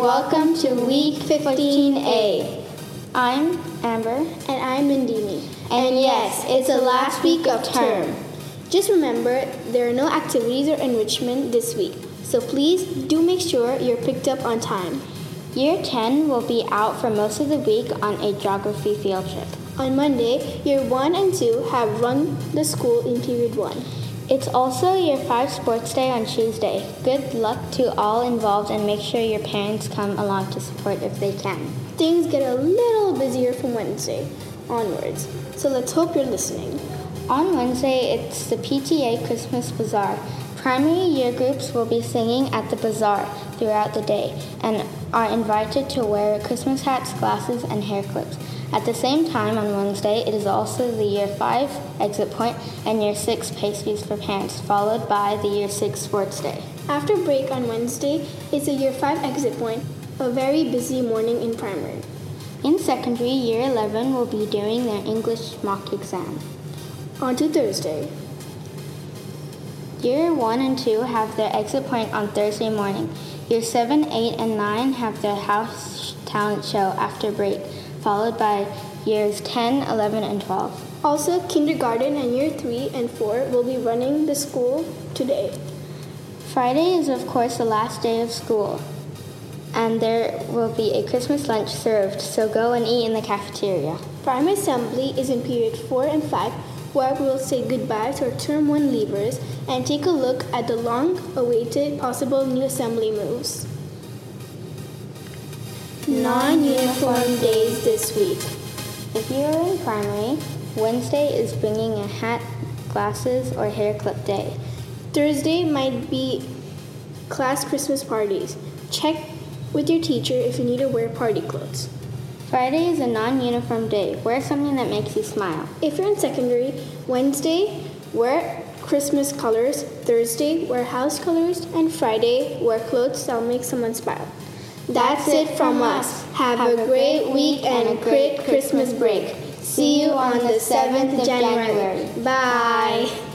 welcome to week 15A. I'm Amber. And I'm Nandini. And yes, it's the last week of term. Just remember, there are no activities or enrichment this week, so please do make sure you're picked up on time. Year 10 will be out for most of the week on a geography field trip. On Monday, Year 1 and 2 have run the school in Period 1. It's also Year 5 Sports Day on Tuesday. Good luck to all involved and make sure your parents come along to support if they can. Things get a little busier from Wednesday onwards, so let's hope you're listening. On Wednesday, it's the PTA Christmas Bazaar. Primary year groups will be singing at the bazaar throughout the day and are invited to wear Christmas hats, glasses, and hair clips. At the same time on Wednesday, it is also the Year 5 exit point and Year 6 pastries for parents, followed by the Year 6 sports day. After break on Wednesday, it's the Year 5 exit point, a very busy morning in primary. In secondary, Year 11 will be doing their English mock exam. On to Thursday. Year 1 and 2 have their exit point on Thursday morning. Year 7, 8, and 9 have their house talent show after break, followed by Years 10, 11, and 12. Also, kindergarten and Year 3 and 4 will be running the school today. Friday is, of course, the last day of school, and there will be a Christmas lunch served, so go and eat in the cafeteria. Primary assembly is in Period 4 and 5, where we will say goodbye to our Term 1 leavers and take a look at the long-awaited possible new assembly moves. Non-uniform days this week. If you are in primary, Wednesday is bringing a hat, glasses, or hair clip day. Thursday might be class Christmas parties. Check with your teacher if you need to wear party clothes. Friday is a non-uniform day. Wear something that makes you smile. If you're in secondary, Wednesday, wear Christmas colors. Thursday, wear house colors. And Friday, wear clothes that'll make someone smile. That's it from us. Have a great week and a great Christmas break. See you on the 7th of January. Bye.